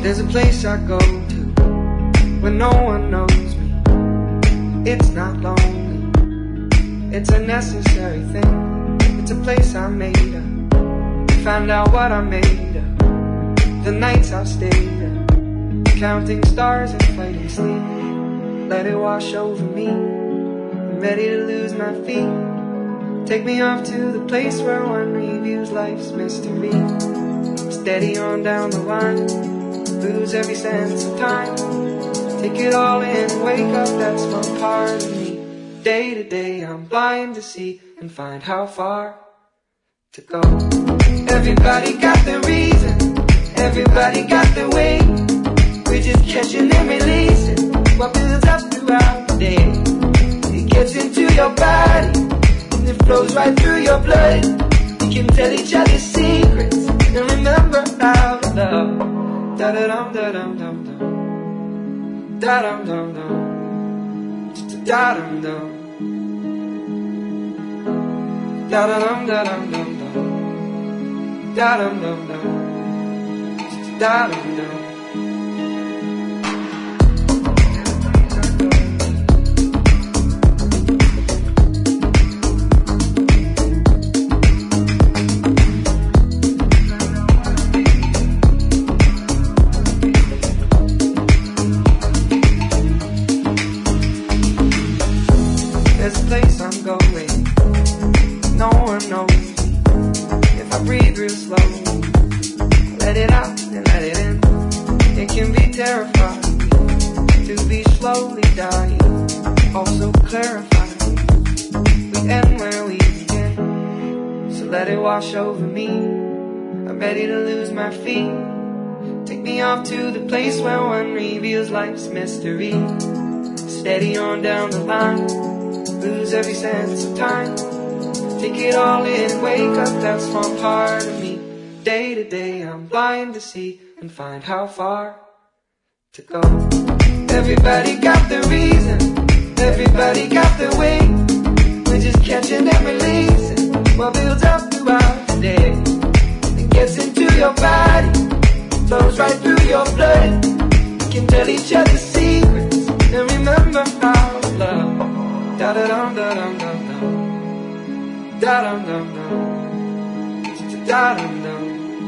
There's a place I go to when no one knows me. It's not lonely, it's a necessary thing. It's a place I made up, found out what I made up. The nights I've stayed up, counting stars and fighting sleep. Let it wash over me, I'm ready to lose my feet. Take me off to the place where one reviews life's mystery. Steady on down the line, lose every sense of time. Take it all in, wake up, that's one part of me. Day to day I'm blind to see and find how far to go. Everybody got their reason, everybody got their way. We're just catching and releasing what builds up throughout the day. It gets into your body and it flows right through your blood. We can tell each other secrets and remember how to love. Da-da-dum, da-dum, dum, dum. Da-dum, dum, dum. Da-dum, dum. Da-da-dum, da-dum, dum, dum. Da-dum, dum, dum. Da-dum, dum. There's a place I'm going, no one knows me. If I breathe real slow, let it out and let it in. It can be terrifying to be slowly dying, also clarifying. We end where we begin, so let it wash over me. I'm ready to lose my feet. Take me off to the place where one reveals life's mystery. Steady on down the line, lose every sense of time. Take it all in, wake up, that's one part of me. Day to day I'm blind to see and find how far to go. Everybody got their reason, everybody got their way. We're just catching and releasing what builds up throughout the day. It gets into your body, flows right through your blood. We can tell each other secrets and remember how to love. Da-da-dum, da-dum, dum, dum. Da-dum, dum, dum. Da-dum, dum.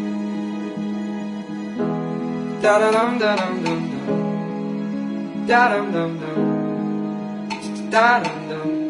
Da-da-dum, da-dum, dum, dum. Da-dum, dum, dum. Da-dum, dum.